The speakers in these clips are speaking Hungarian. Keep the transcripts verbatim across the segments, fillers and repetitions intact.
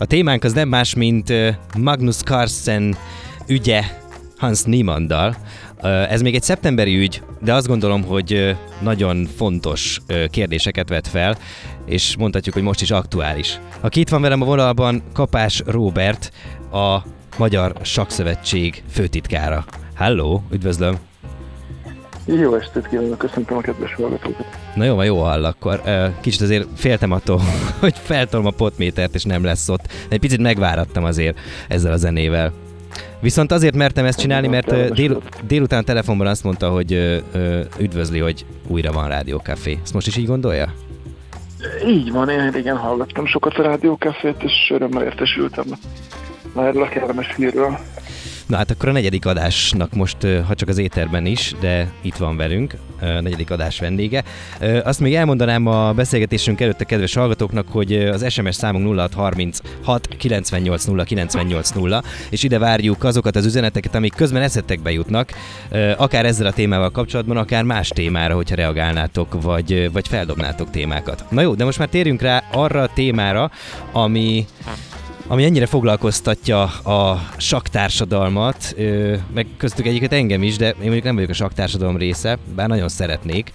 A témánk az nem más, mint Magnus Carlsen ügye Hans Niemanndal. Ez még egy szeptemberi ügy, de azt gondolom, hogy nagyon fontos kérdéseket vet fel, és mondhatjuk, hogy most is aktuális. Aki itt van velem a vonalban, Kapás Róbert, a Magyar Sakkszövetség főtitkára. Halló, üdvözlöm! Jó estét kívánok, köszöntöm a kedves hallgatókat. Na jó, van, jó hall, akkor kicsit azért féltem attól, hogy feltolom a potmétert, és nem lesz ott. Egy picit megvárattam azért ezzel a zenével. Viszont azért mertem ezt csinálni, mert dél, délután a telefonban azt mondta, hogy ö, ö, üdvözli, hogy újra van Rádiókafé. Ezt most is így gondolja? Így van, én régen hallgattam sokat a Rádiókafét, és örömmel értesültem erről a kellemes hírről. Na hát akkor a negyedik adásnak most, ha csak az éterben is, de itt van velünk, a negyedik adás vendége. Azt még elmondanám a beszélgetésünk előtt a kedves hallgatóknak, hogy az es em es számunk nulla hat harminchat kilencvennyolc nulla kilencvennyolc nulla, és ide várjuk azokat az üzeneteket, amik közben eszetekbe jutnak, akár ezzel a témával kapcsolatban, akár más témára, hogyha reagálnátok, vagy, vagy feldobnátok témákat. Na jó, de most már térjünk rá arra a témára, ami... ami ennyire foglalkoztatja a sakktársadalmat, meg köztük egyiket engem is, de én mondjuk nem vagyok a sakktársadalom része, bár nagyon szeretnék.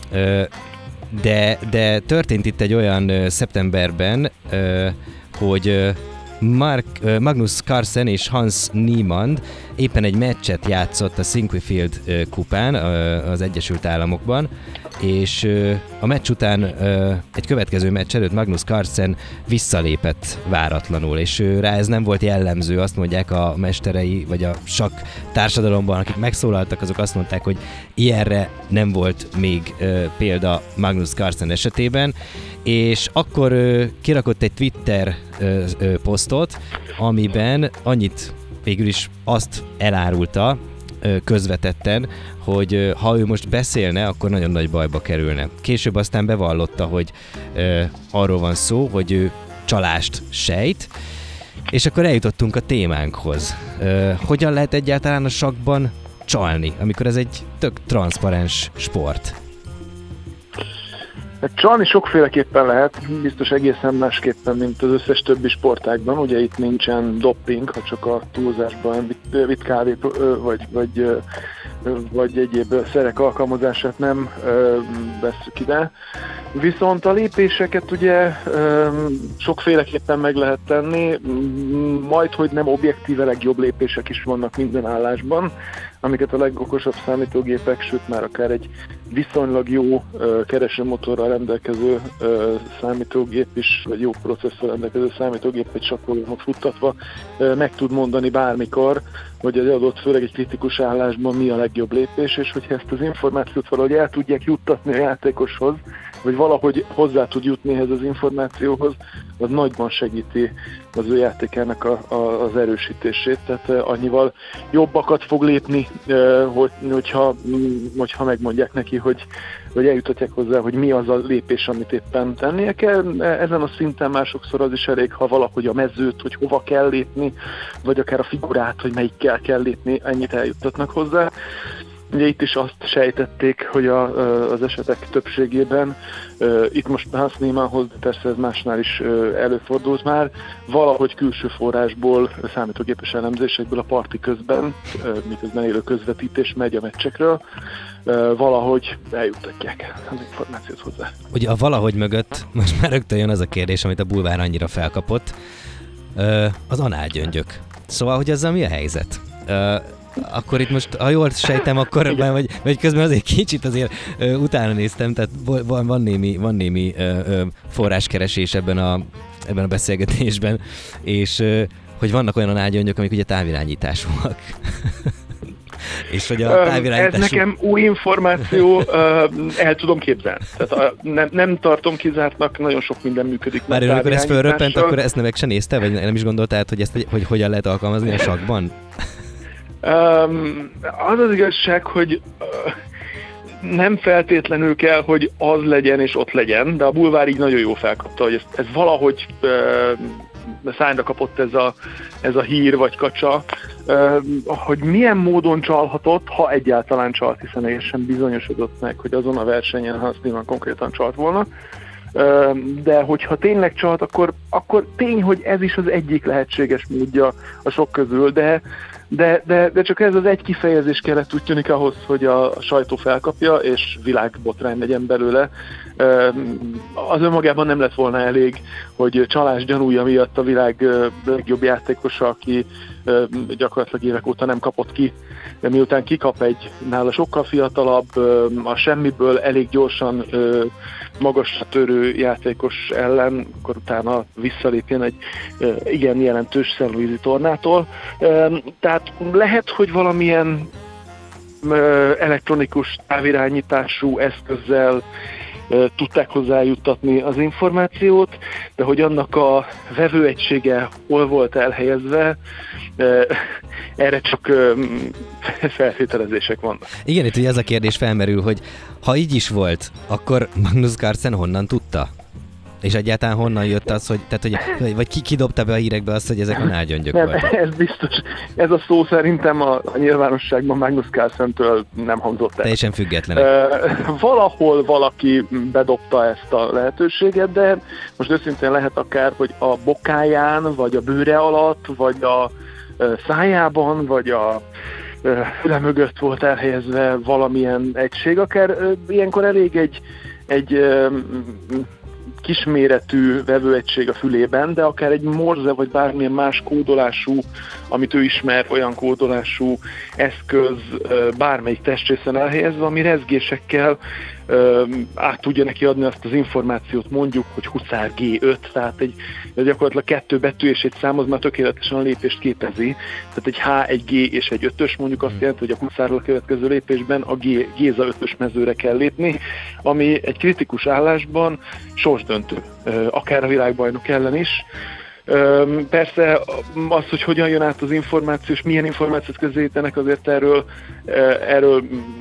De, de történt itt egy olyan szeptemberben, hogy Mark, Magnus Carlsen és Hans Niemand éppen egy meccset játszott a Sinquefield kupán az Egyesült Államokban, és a meccs után egy következő meccs előtt Magnus Carlsen visszalépett váratlanul, és rá ez nem volt jellemző, azt mondják a mesterei, vagy a sakk társadalomban, akik megszólaltak, azok azt mondták, hogy ilyenre nem volt még példa Magnus Carlsen esetében, és akkor kirakott egy Twitter posztot, amiben annyit végül is azt elárulta közvetetten, hogy ha ő most beszélne, akkor nagyon nagy bajba kerülne. Később aztán bevallotta, hogy arról van szó, hogy ő csalást sejt, és akkor eljutottunk a témánkhoz. Hogyan lehet egyáltalán a sakkban csalni, amikor ez egy tök transzparens sport? Csalni sokféleképpen lehet, biztos egészen másképpen, mint az összes többi sportágban. Ugye itt nincsen dopping, ha csak a túlzásban vitt kávét vagy, vagy, vagy egyéb szerek alkalmazását nem vesszük ide. Viszont a lépéseket ugye sokféleképpen meg lehet tenni, majd hogy nem objektíve legjobb lépések is vannak minden állásban, amiket a legokosabb számítógépek, sőt már akár egy viszonylag jó keresőmotorral rendelkező számítógép is, vagy jó processzor rendelkező számítógép egy sakprogramot futtatva meg tud mondani bármikor, hogy egy adott, főleg egy kritikus állásban mi a legjobb lépés, és hogyha ezt az információt valahogy el tudják juttatni a játékoshoz, vagy valahogy hozzá tud jutni ehhez az információhoz, az nagyban segíti az ő játékának a, a, az erősítését. Tehát annyival jobbakat fog lépni, hogy, hogyha, hogyha megmondják neki, hogy, hogy eljutatják hozzá, hogy mi az a lépés, amit éppen tennie kell. Ezen a szinten már sokszor az is elég, ha valahogy a mezőt, hogy hova kell lépni, vagy akár a figurát, hogy melyikkel kell lépni, ennyit eljuttatnak hozzá. Ugye itt is azt sejtették, hogy a, az esetek többségében, itt most Hans Niemannhoz, de persze ez másnál is előfordult már, valahogy külső forrásból, számítógépes elemzésekből a parti közben, miközben élő közvetítés megy a meccsekről, valahogy eljuttatják az információt hozzá. Ugye a valahogy mögött most már rögtön jön az a kérdés, amit a bulvár annyira felkapott, az análgyöngyök. Szóval, hogy ezzel mi a helyzet? Akkor itt most, ha jól sejtem, akkor vagy, vagy közben azért kicsit azért ö, utána néztem, tehát van, van némi, van némi ö, ö, forráskeresés ebben a, ebben a beszélgetésben, és ö, hogy vannak olyan análgyöngyök, amik ugye távirányításúak. És hogy a távirányítású... Ez nekem új információ, el tudom képzelni. Tehát nem, nem tartom kizártnak, nagyon sok minden működik. Már amikor ez fölröppent, akkor ezt meg se nézte, vagy nem is gondoltál, hogy ezt hogy hogyan lehet alkalmazni a sakkban? Um, az az igazság, hogy uh, nem feltétlenül kell, hogy az legyen és ott legyen, de a bulvár így nagyon jó felkapta, hogy ez, ez valahogy uh, szányra kapott ez a, ez a hír vagy kacsa, uh, hogy milyen módon csalhatott, ha egyáltalán csalt, hiszen egészen bizonyosodott meg, hogy azon a versenyen Hans Niemann konkrétan csalt volna. de hogyha tényleg csalt, akkor, akkor tény, hogy ez is az egyik lehetséges módja a sok közül, de De, de, de csak ez az egy kifejezés kellett úgy tűnik ahhoz, hogy a sajtó felkapja, és világbotrány legyen belőle. Az önmagában nem lett volna elég, hogy csalás gyanúja miatt a világ legjobb játékosa, aki gyakorlatilag évek óta nem kapott ki, de miután kikap egy nála sokkal fiatalabb, a semmiből elég gyorsan magasra törő játékos ellen, akkor utána visszalépjen egy igen jelentős Szent-Louis-i tornától. Tehát lehet, hogy valamilyen elektronikus távirányítású eszközzel tudták hozzájuttatni az információt, de hogy annak a vevőegysége hol volt elhelyezve, erre csak feltételezések vannak. Igen, itt ugye ez a kérdés felmerül, hogy ha így is volt, akkor Magnus Carlsen honnan tudta? És egyáltalán honnan jött az, hogy, tehát, hogy vagy ki, ki dobta be a hírekbe azt, hogy ezek a nálgyöngyök voltak? Ez biztos. Ez a szó szerintem a, a nyilvánosságban Magnus Carlsentől nem hangzott el. Teljesen függetlenek. Uh, valahol valaki bedobta ezt a lehetőséget, de most őszintén lehet akár, hogy a bokáján, vagy a bőre alatt, vagy a uh, szájában, vagy a füle mögött volt elhelyezve valamilyen egység. Akár uh, ilyenkor elég egy, egy uh, kisméretű vevőegység a fülében, de akár egy morze vagy bármilyen más kódolású, amit ő ismer, olyan kódolású eszköz bármelyik testrészen elhelyezve, ami rezgésekkel át tudja neki adni azt az információt, mondjuk, hogy Huszár gé öt, tehát egy gyakorlatilag kettő betű és egy szám, az már tökéletesen a lépést képezi. Tehát egy H, egy G és egy ötös, mondjuk azt jelenti, hogy a Huszárról a következő lépésben a G, Géza ötös mezőre kell lépni, ami egy kritikus állásban sorsdöntő, akár a világbajnok ellen is. Persze az, hogy hogyan jön át az információ, és milyen információt közelítenek, azért erről, erről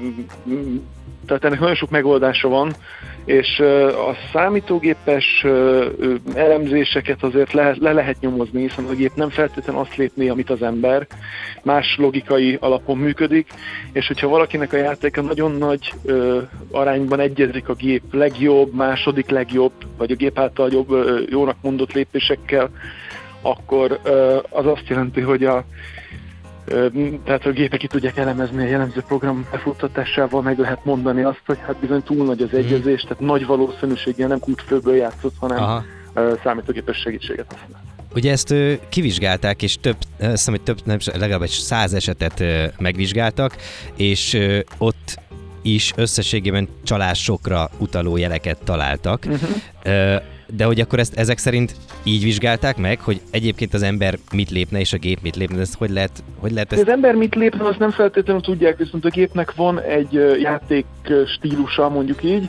tehát ennek nagyon sok megoldása van, és a számítógépes elemzéseket azért le, le lehet nyomozni, hiszen a gép nem feltétlenül azt lépné, amit az ember, más logikai alapon működik, és hogyha valakinek a játéka nagyon nagy ö, arányban egyezik a gép legjobb, második legjobb, vagy a gép által jobb, ö, jónak mondott lépésekkel, akkor ö, az azt jelenti, hogy a tehát a gépek ki tudják elemezni a jellemző program befuttatásával, meg lehet mondani azt, hogy hát bizony túl nagy az egyezés, tehát nagy valószínűséggel nem kútfőből játszott, hanem Aha. számítógépes segítséget használt. Ugye ezt ö, kivizsgálták, és több, azt hiszem, hogy több, nem, legalább egy száz esetet ö, megvizsgáltak, és ö, ott is összességében csalásokra utaló jeleket találtak. Uh-huh. Ö, De hogy akkor ezt ezek szerint így vizsgálták meg, hogy egyébként az ember mit lépne, és a gép mit lépne, ezt hogy lehet, hogy lehet ezt... Az ember mit lépne, azt nem feltétlenül tudják, viszont a gépnek van egy játék stílusa, mondjuk így.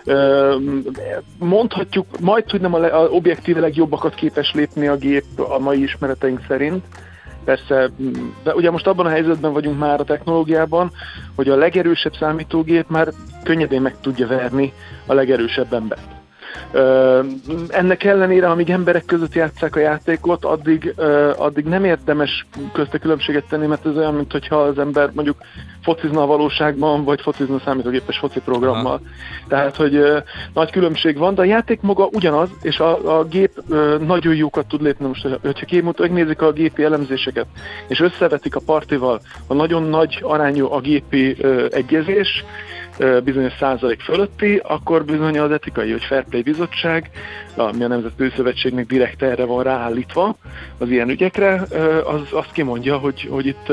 Mondhatjuk, majd, hogy nem a, le, a objektíve legjobbakat képes lépni a gép a mai ismereteink szerint. Persze, de ugye most abban a helyzetben vagyunk már a technológiában, hogy a legerősebb számítógép már könnyedén meg tudja verni a legerősebb embert. Uh, ennek ellenére, amíg emberek között játsszák a játékot, addig, uh, addig nem érdemes közte különbséget tenni, mert ez olyan, mintha az ember mondjuk focizna a valóságban, vagy focizna a számítógépes foci programmal. Aha. Tehát, hogy uh, nagy különbség van, de a játék maga ugyanaz, és a, a gép uh, nagyon jókat tud lépni. Most, hogyha képmut, megnézik a gépi elemzéseket, és összevetik a partival, a nagyon nagy arányú a gépi uh, egyezés, bizonyos százalék fölötti, akkor bizony az etikai, vagy Fair Play bizottság, ami a Nemzetközi Szövetségnek direkt erre van ráállítva az ilyen ügyekre, az azt kimondja, hogy, hogy itt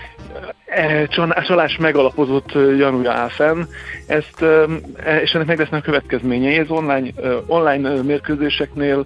e, csalás megalapozott gyanúja áll fenn, ezt, és ennek meg lesznek a következményei. Ez online, online mérkőzéseknél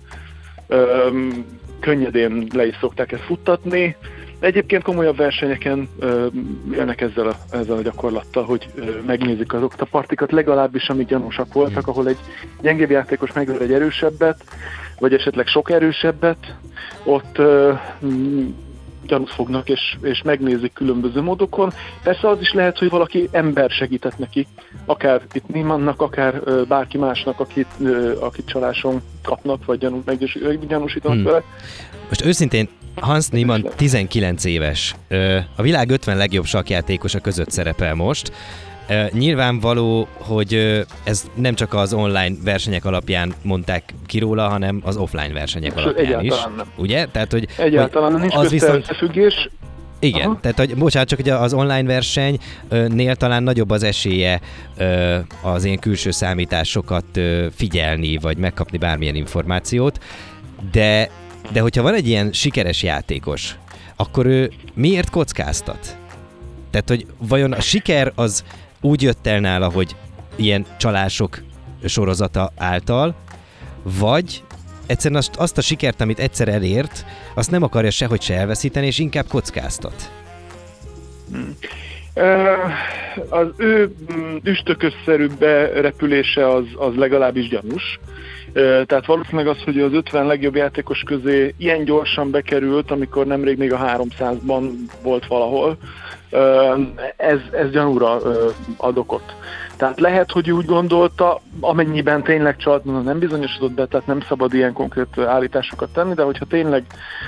könnyedén le is szokták ezt futtatni. Egyébként komolyabb versenyeken ö, jönnek ezzel a, ezzel a gyakorlattal, hogy ö, megnézik azokat a partikat, legalábbis amik gyanúsak voltak, ahol egy gyengébb játékos megver egy erősebbet, vagy esetleg sok erősebbet, ott ö, gyanút fognak és, és megnézik különböző módokon. Persze az is lehet, hogy valaki ember segített neki, akár itt Niemannnak, akár ö, bárki másnak, akit, ö, akit csaláson kapnak, vagy gyanú, meggyanúsítanak hmm. vele. Most őszintén Hans Niemann tizenkilenc éves. A világ ötven legjobb sakkjátékosa között szerepel most. Uh, nyilvánvaló, hogy uh, ez nem csak az online versenyek alapján mondták ki róla, hanem az offline versenyek alapján is. Nem. Ugye? Tehát, hogy, egyáltalán hogy nincs az viszont... összefüggés. Igen, aha. Tehát hogy, bocsánat, csak hogy az online versenynél talán nagyobb az esélye az ilyen külső számításokat figyelni, vagy megkapni bármilyen információt, de, de hogyha van egy ilyen sikeres játékos, akkor ő miért kockáztat? Tehát, hogy vajon a siker az úgy jött el nála, hogy ilyen csalások sorozata által, vagy egyszerűen azt, azt a sikert, amit egyszer elért, azt nem akarja sehogy se elveszíteni, és inkább kockáztat. Hmm. Az ő üstökösszerű berepülése az, az legalábbis gyanús. Tehát valószínűleg az, hogy az ötven legjobb játékos közé ilyen gyorsan bekerült, amikor nemrég még a háromszázban volt valahol, ez, ez gyanúra ad okot. Tehát lehet, hogy úgy gondolta, amennyiben tényleg csalt, nem bizonyosodott be, tehát nem szabad ilyen konkrét állításokat tenni, de hogyha tényleg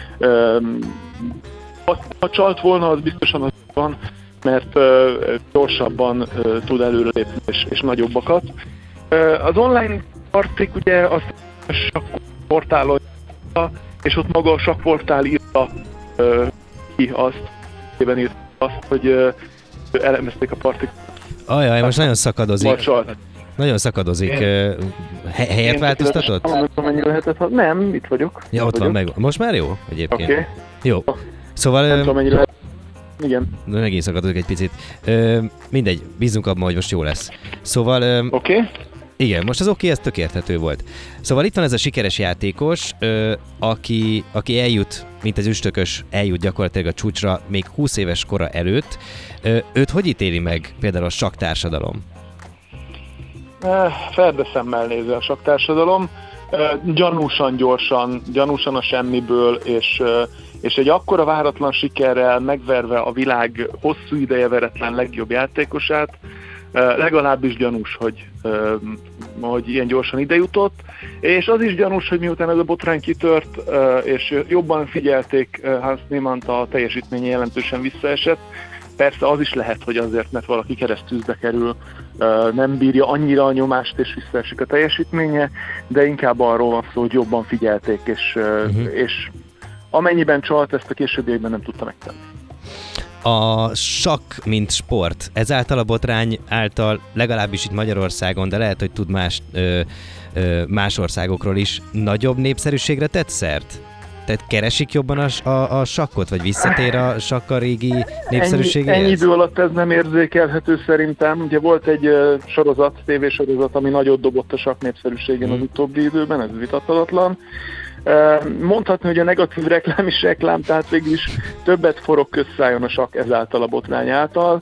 ha, ha csalt volna, az biztosan az van, mert gyorsabban tud előrelépni és, és nagyobbakat. Az online partik ugye a sakkportálon, és ott maga a sakkportál írta ki azt, írta azt, hogy elemezték a partik. Ajaj, most nagyon szakadozik. Nagyon szakadozik. He- helyet változtatott? Lehetett, nem, itt vagyok. Ja, ott vagyok. van meg. Most már jó egyébként. Okay. Jó. Szóval... Nem tudom, mennyire lehet. Igen. Megint szakadozik egy picit. Ö, mindegy, bízunk abban, hogy most jó lesz. Szóval... Oké. Okay. Igen, most az oké, ez tök érthető volt. Szóval itt van ez a sikeres játékos, ö, aki, aki eljut, mint az üstökös, eljut gyakorlatilag a csúcsra még húsz éves kora előtt. Ö, őt hogy ítéli meg például a sakktársadalom? Ferdeszemmel nézi a sakktársadalom. Gyanúsan gyorsan, gyanúsan a semmiből, és, és egy akkora váratlan sikerrel megverve a világ hosszú ideje veretlen legjobb játékosát, legalábbis gyanús, hogy, hogy ilyen gyorsan ide jutott, és az is gyanús, hogy miután ez a botrány kitört, és jobban figyelték Hans Niemann, a teljesítménye jelentősen visszaesett. Persze az is lehet, hogy azért, mert valaki keresztűzbe kerül, nem bírja annyira a nyomást, és visszaesik a teljesítménye, de inkább arról van szó, hogy jobban figyelték, és, uh-huh. és amennyiben csalt, ezt a későbbiekben nem tudta megtenni. A sakk, mint sport, ezáltal a botrány által, legalábbis itt Magyarországon, de lehet, hogy tud más, ö, ö, más országokról is, nagyobb népszerűségre tett szert? Tehát keresik jobban a, a, a sakkot, vagy visszatér a sakk a régi népszerűségéhez? Ennyi, ennyi idő alatt ez nem érzékelhető szerintem. Ugye volt egy uh, sorozat, tévésorozat, ami nagyot dobott a sakk népszerűségén hmm. az utóbbi időben, ez vitathatatlan. Mondhatni, hogy a negatív reklám is reklám, tehát végül is többet forog közszájon a sakk ezáltal a botrány által.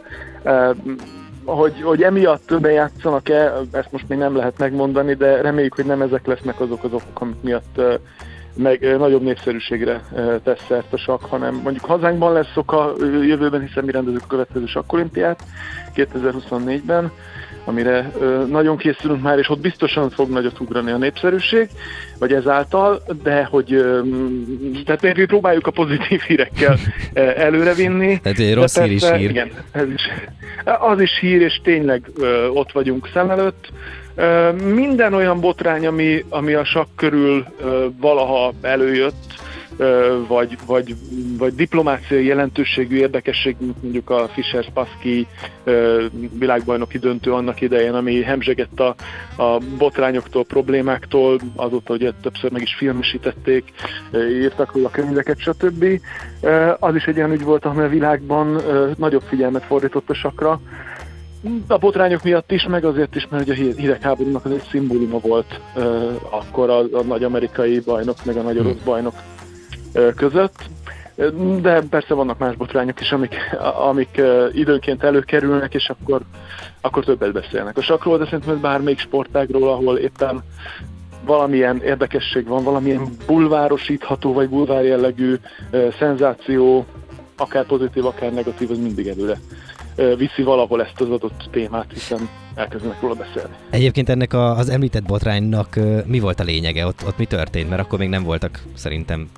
Hogy, hogy emiatt többen játszanak-e, ezt most még nem lehet megmondani, de reméljük, hogy nem ezek lesznek azok az okok, amik miatt meg nagyobb népszerűségre tesz szert a sakk, hanem mondjuk hazánkban lesz szoka jövőben, hiszen mi rendezünk a következő sakkolimpiát kétezer-huszonnégyben, amire ö, nagyon készülünk már, és ott biztosan fog nagyot ugrani a népszerűség, vagy ezáltal, de hogy ö, tehát mi próbáljuk a pozitív hírekkel előrevinni. Tehát egy rossz hír is hír. Igen, ez is, az is hír, és tényleg ö, ott vagyunk szem előtt. Ö, minden olyan botrány, ami, ami a sakk körül ö, valaha előjött, Vagy, vagy, vagy diplomáciai jelentőségű érdekességű, mondjuk a Fischer-Spassky világbajnoki döntő annak idején, ami hemzsegett a, a botrányoktól, problémáktól, azóta ugye többször meg is filmesítették, írtak róla könyveket, stb. Az is egy olyan ügy volt, amely a világban nagyobb figyelmet fordított a sakkra. A botrányok miatt is, meg azért is, mert ugye a hidegháborúnak az egy szimbóluma volt akkor a, a nagy amerikai bajnok, meg a nagy orosz bajnok között, de persze vannak más botrányok is, amik, amik időnként előkerülnek, és akkor, akkor többet beszélnek a sakkról, de szerintem ez bármelyik sportágról, ahol éppen valamilyen érdekesség van, valamilyen bulvárosítható, vagy bulvár jellegű szenzáció, akár pozitív, akár negatív, az mindig előre viszi valahol ezt az adott témát, hiszen elkezdenek róla beszélni. Egyébként ennek a, az említett botránynak mi volt a lényege? Ott, ott mi történt? Mert akkor még nem voltak szerintem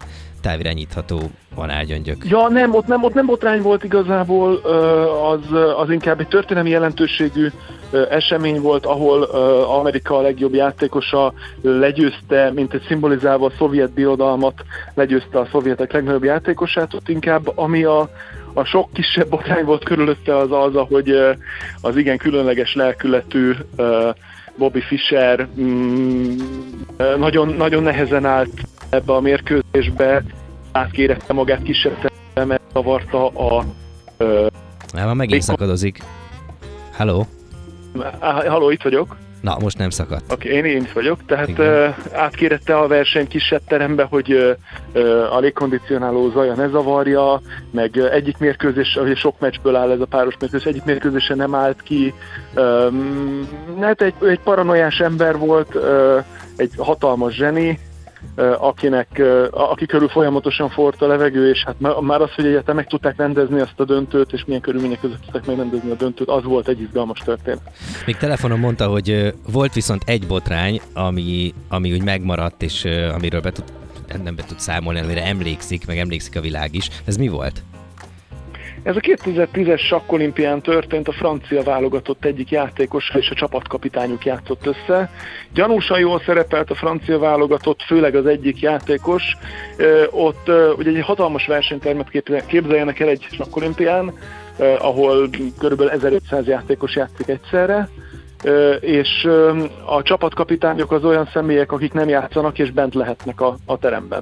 távirányítható vonálgyöngyök. Ja, nem, ott nem, ott nem botrány volt igazából, az, az inkább egy történelmi jelentőségű esemény volt, ahol Amerika a legjobb játékosa legyőzte, mint egy szimbolizálva a szovjet birodalmat, legyőzte a szovjetek legnagyobb játékosát. Ott inkább, ami a, a sok kisebb botrány volt körülötte, az az, ahogy az igen különleges lelkületű Bobby Fischer mm, nagyon, nagyon nehezen állt ebbe a mérkőzésbe, átkérette magát kisebb területre, mert zavarta a... Nem, megint szakadozik. Halló? Halló, itt vagyok. Na, most nem szakadt. Oké, okay, én, én itt vagyok. Tehát uh, átkérette a verseny kisebb terembe, hogy uh, a légkondicionáló zaja ne zavarja, meg egyik mérkőzés, ugye sok meccsből áll ez a páros mérkőzés, egyik mérkőzése nem állt ki. Um, hát egy, egy paranoiás ember volt, uh, egy hatalmas zseni, Uh, akinek, uh, aki körül folyamatosan forrt a levegő, és hát már az, hogy egyáltalán meg tudták rendezni azt a döntőt, és milyen körülmények között tudták megrendezni a döntőt, az volt egy izgalmas történet. Még telefonon mondta, hogy uh, volt viszont egy botrány, ami, ami úgy megmaradt, és uh, amiről be tud, nem be tud számolni, amire emlékszik, meg emlékszik a világ is. Ez mi volt? Ez a kétezer-tízes sakkolimpián történt, a francia válogatott egyik játékos és a csapatkapitányuk játszott össze. Gyanúsan jól szerepelt a francia válogatott, főleg az egyik játékos. Ott ugye egy hatalmas versenytermet képzeljenek el egy sakkolimpián, ahol körülbelül ezerötszáz játékos játszik egyszerre, és a csapatkapitányok az olyan személyek, akik nem játszanak és bent lehetnek a, a teremben.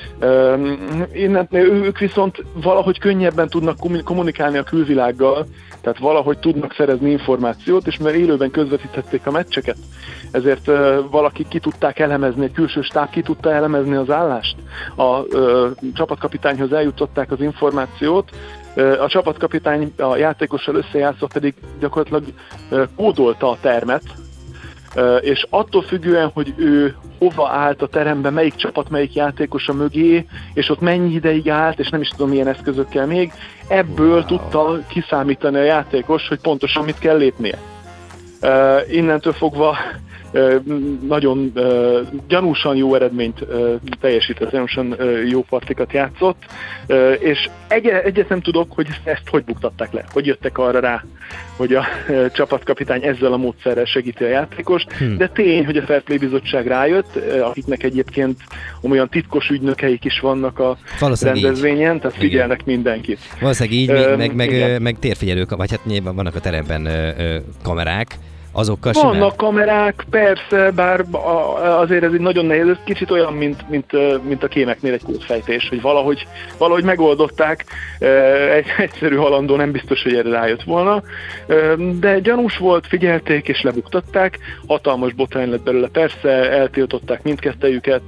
Innen, ők viszont valahogy könnyebben tudnak kommunikálni a külvilággal, tehát valahogy tudnak szerezni információt, és mert élőben közvetítették a meccseket, ezért valaki ki tudták elemezni, egy külső stáb ki tudta elemezni az állást, a ö, csapatkapitányhoz eljutották az információt, a csapatkapitány a játékossal összejátszott, pedig gyakorlatilag kódolta a termet, és attól függően, hogy ő hova állt a teremben, melyik csapat, melyik játékosa mögé, és ott mennyi ideig állt, és nem is tudom milyen eszközökkel még, ebből wow. tudta kiszámítani a játékos, hogy pontosan mit kell lépnie. Innentől fogva nagyon uh, gyanúsan jó eredményt uh, teljesített, gyanúsan uh, jó partikat játszott, uh, és egy- egyet nem tudok, hogy ezt, ezt hogy buktatták le, hogy jöttek arra rá, hogy a uh, csapatkapitány ezzel a módszerrel segíti a játékost, hmm. de tény, hogy a Fair Play Bizottság rájött, uh, akiknek egyébként olyan titkos ügynökeik is vannak a rendezvényen, így. Tehát figyelnek igen. mindenkit. Valószínűleg így, uh, meg, meg, meg térfigyelők, vagy hát nyilván vannak a teremben uh, uh, kamerák, azokkal Vannak simán? kamerák, persze, bár azért ez egy nagyon nehéz, ez kicsit olyan, mint, mint, mint a kémeknél egy kódfejtés, hogy valahogy, valahogy megoldották, egy egyszerű halandó nem biztos, hogy erre rájött volna, de gyanús volt, figyelték és lebuktatták, hatalmas botrány lett belőle, persze, eltiltották mindkettejüket,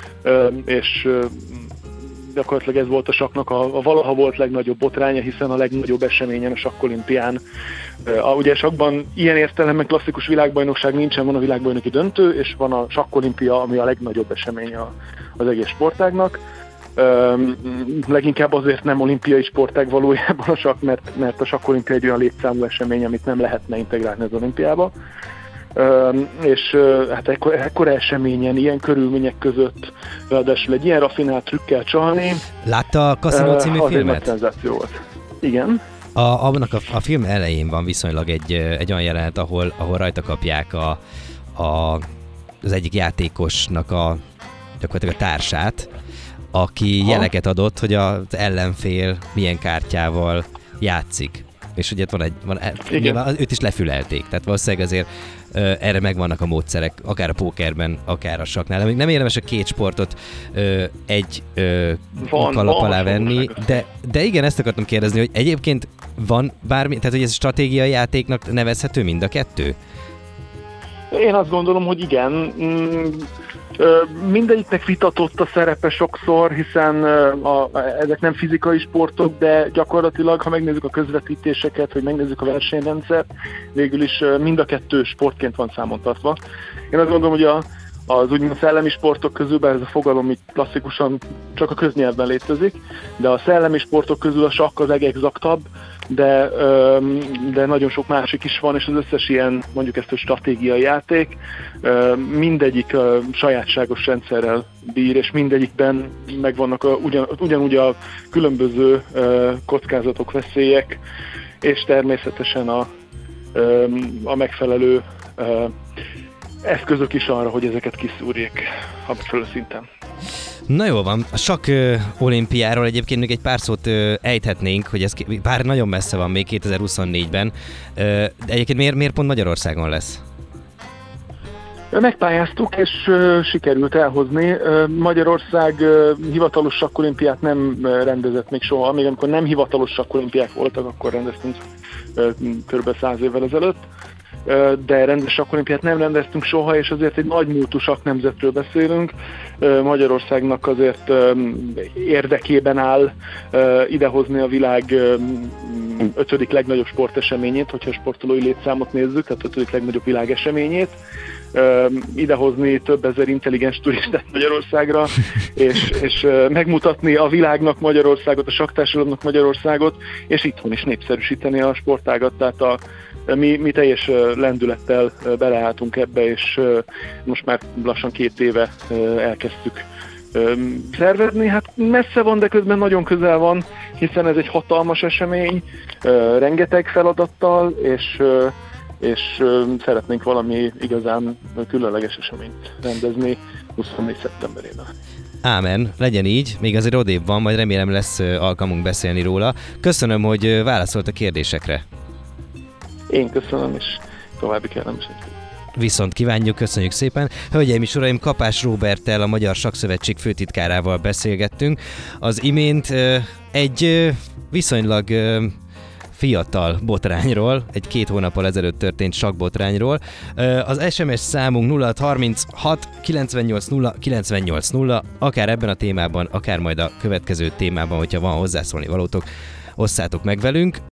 és gyakorlatilag ez volt a sakknak a, a valaha volt legnagyobb botránya, hiszen a legnagyobb eseményen, a sakkolimpián. Uh, ugye sakkban ilyen értelemben klasszikus világbajnokság nincsen, van a világbajnoki döntő, és van a sakkolimpia, ami a legnagyobb esemény a, az egész sportágnak. Uh, leginkább azért nem olimpiai sportág valójában a sakk, mert, mert a sakkolimpia egy olyan létszámú esemény, amit nem lehetne integrálni az olimpiába. Uh, és uh, hát ekkor, ekkora eseményen, ilyen körülmények között, ráadásul egy ilyen raffinált trükkel csalni. Látta a Casino című uh, filmet? Az szenzáció volt. Igen. A, annak a, a film elején van viszonylag egy, egy olyan jelenet, ahol, ahol rajta kapják a, a, az egyik játékosnak a, gyakorlatilag a társát, aki ha. jeleket adott, hogy az ellenfél milyen kártyával játszik. És ugye van egy, van, nyilván őt is lefülelték, tehát valószínűleg azért uh, erre megvannak a módszerek, akár a pókerben, akár a sakknál. De még nem érdemes a két sportot uh, egy uh, van, kalap alá venni, de, de igen, ezt akartam kérdezni, hogy egyébként van bármi, tehát hogy ez stratégiai játéknak nevezhető mind a kettő? Én azt gondolom, hogy igen. Mindegyiknek vitatott a szerepe sokszor, hiszen a, a, ezek nem fizikai sportok, de gyakorlatilag, ha megnézzük a közvetítéseket, vagy megnézzük a versenyrendszert, végül is mind a kettő sportként van számon tartva. Én azt gondolom, hogy a, az úgymond szellemi sportok közül, bár ez a fogalom itt klasszikusan csak a köznyelvben létezik, de a szellemi sportok közül a sakk a legexaktabb, de, de nagyon sok másik is van, és az összes ilyen, mondjuk ezt a stratégiai játék, mindegyik sajátságos rendszerrel bír, és mindegyikben megvannak a, ugyan, ugyanúgy a különböző kockázatok, veszélyek, és természetesen a, a megfelelő eszközök is arra, hogy ezeket kiszúrjék a megfelelő szinten. Na jó van, a sakk ö, olimpiáról egyébként még egy pár szót ö, ejthetnénk, hogy ez bár nagyon messze van még kétezer-huszonnégyben, ö, de egyébként miért, miért pont Magyarországon lesz? Megpályáztuk, és uh, sikerült elhozni. Uh, Magyarország uh, hivatalos sakkolimpiát nem uh, rendezett még soha. Még amikor nem hivatalos sakkolimpiák voltak, akkor rendeztünk uh, kb. száz évvel ezelőtt. Uh, de rendes sakkolimpiát nem rendeztünk soha, és azért egy nagy múltú sakknemzetről beszélünk. Uh, Magyarországnak azért um, érdekében áll uh, idehozni a világ um, ötödik legnagyobb sporteseményét, hogyha a sportolói létszámot nézzük, tehát ötödik legnagyobb világeseményét. Uh, idehozni több ezer intelligens turistát Magyarországra, és, és uh, megmutatni a világnak Magyarországot, a sakktársadalomnak Magyarországot, és itthon is népszerűsíteni a sportágat, tehát a, mi, mi teljes uh, lendülettel uh, beleálltunk ebbe, és uh, most már lassan két éve uh, elkezdtük uh, szervezni. Hát messze van, de közben nagyon közel van, hiszen ez egy hatalmas esemény, uh, rengeteg feladattal, és uh, és uh, szeretnénk valami igazán különleges eseményt rendezni huszonnégy szeptemberében. Ámen, legyen így, még azért odébb van, majd remélem lesz alkalmunk beszélni róla. Köszönöm, hogy válaszolt a kérdésekre. Én köszönöm, és további kellemes estét. Viszont kívánjuk, köszönjük szépen. Hölgyeim és uraim, Kapás Róberttel, a Magyar Sakkszövetség főtitkárával beszélgettünk. Az imént uh, egy uh, viszonylag uh, fiatal botrányról, egy két hónappal ezelőtt történt sakkbotrányról. Az es em es számunk nulla hat harminchat kilencvennyolc nulla kilencvennyolc nulla, akár ebben a témában, akár majd a következő témában, hogyha van hozzászólni valótok, osszátok meg velünk.